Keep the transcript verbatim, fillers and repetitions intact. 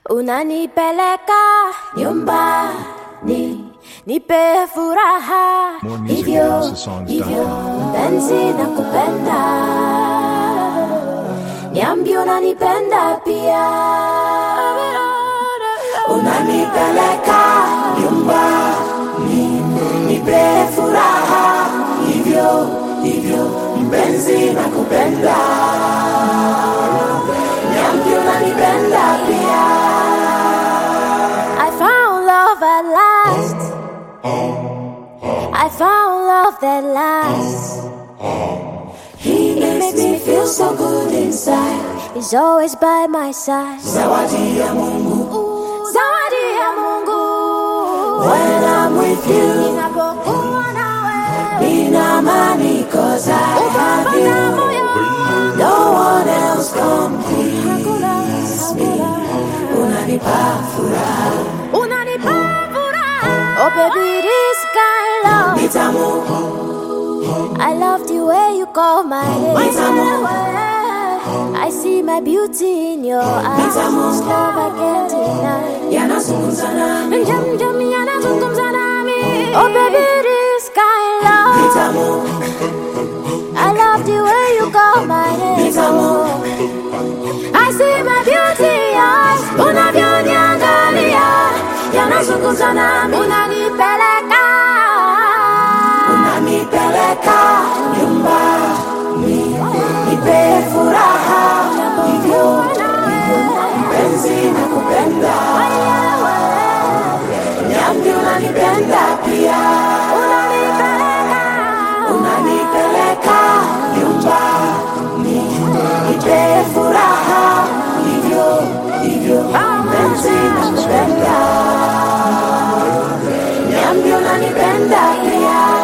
Unanipeleka nyumbani, nipe furaha, hivyo hivyo mpenzi nakupenda. Niambie unanipenda pia. Unanipeleka nyumbani, nipe furaha, hivyo hivyo mpenzi nakupenda. Niambie unanipenda pia. I found love at last. I found love that lasts. He makes me feel so good inside. He's always by my side. Zawadi ya Mungu, zawadi ya Mungu. When I'm with you, ninapokuwa nawe, nina amani 'cause I have you. No one else completes me. Unanipa furaha, unanipa furaha. Oh baby, this kind love nitamu. I love the way you call my name. I see my beauty in your eyes. Love I can't deny. Yanazungumza nami, jam jam yanazungumza nami. Oh baby, this kind love. I love the way you call my name. I see my beauty in your eyes. Unavyoniangalia, yanazungumza nami. Unanipeleka, unanipeleka nyumbani, nipe furaha, hivyo hivyo mpenzi nakupenda. Niambie unanipenda pia. Unanipeleka, unanipeleka nyumbani, nipe furaha, hivyo hivyo mpenzi nakupenda. Niambie unanipenda pia.